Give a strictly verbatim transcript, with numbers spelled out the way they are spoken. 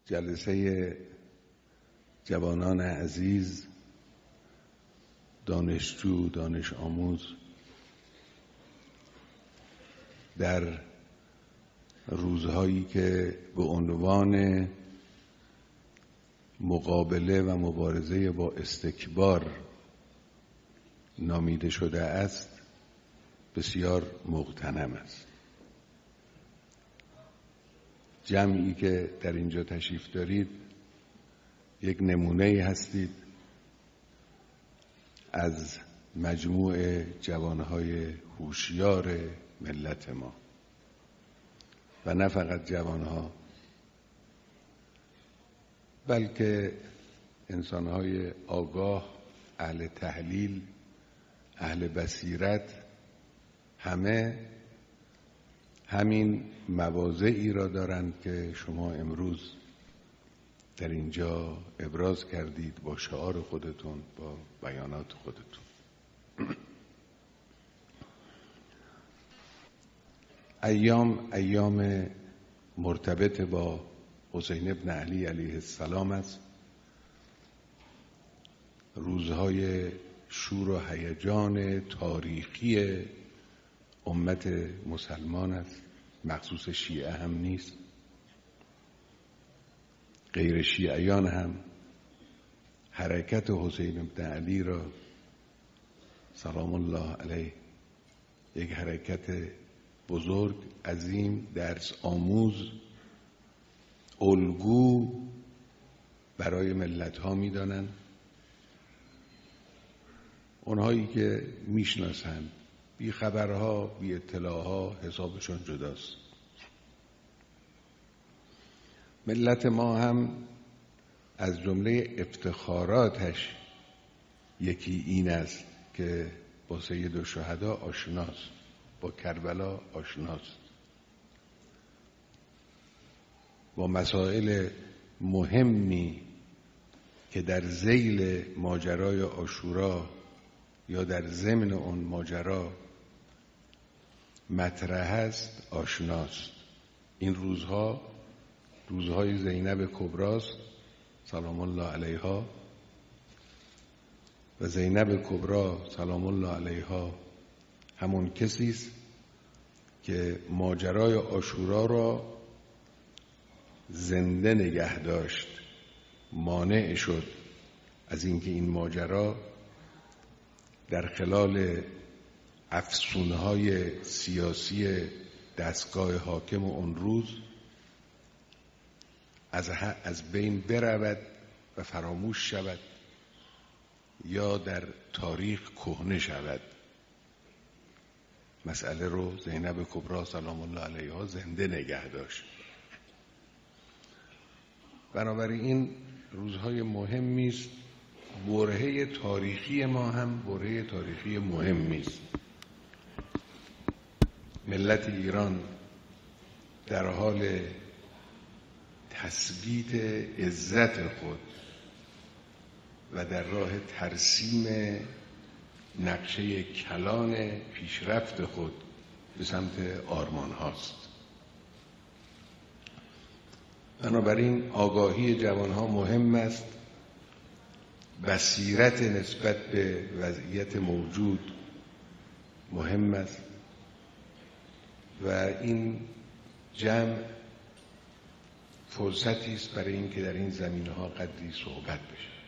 جلسه جوانان عزیز، دانشجو، دانش آموز در روزهایی که به عنوان مقابله و مبارزه با استکبار نامیده شده است بسیار مغتنم است. جمعی که در اینجا تشریف دارید یک نمونه هستید از مجموع جوانهای هوشیار ملت ما و نه فقط جوانها، بلکه انسانهای آگاه، اهل تحلیل، اهل بصیرت، همه همین مواضعی را دارند که شما امروز در اینجا ابراز کردید با شعار خودتون، با بیانات خودتون. ایام ایام مرتبط با حسین ابن علی علیه السلام است. روزهای شور و هیجان تاریخی امت مسلمان است، مخصوص شیعه هم نیست، غیر شیعیان هم حرکت حسین ابن علی را سلام الله علیه یک حرکت بزرگ، عظیم، درس آموز، الگو برای ملت ها می دانند. اونهایی که میشناسند، بی خبرها، بی اطلاعها، حسابشون جداست. ملت ما هم از جمله افتخاراتش یکی این است که با سید الشهدا آشناست، با کربلا آشناست، با مسائل مهمی که در ذیل ماجرای عاشورا یا در ضمن اون ماجرا مطرح است آشناست. این روزها روزهای زینب کبراست سلام الله علیها و زینب کبرا سلام الله علیها همون کسی است که ماجرای عاشورا را زنده نگه داشت، مانع شد از اینکه این ماجرا در خلال افسونهای سیاسی دستگاه حاکم اون روز از از بین برود و فراموش شود یا در تاریخ کهنه شود. مسئله رو زینب کبرا سلام الله علیها زنده نگه داشت. بنابراین روزهای مهمی است. برهه تاریخی ما هم برهه تاریخی مهمی است. ملت ایران در حال تثبیت عزت خود و در راه ترسیم نقشه کلان پیشرفت خود به سمت آرمان هاست. بنابراین آگاهی جوانها مهم است، بصیرت نسبت به وضعیت موجود مهم است و این جمع فرصتی است برای اینکه در این زمینه‌ها قدری صحبت بشه.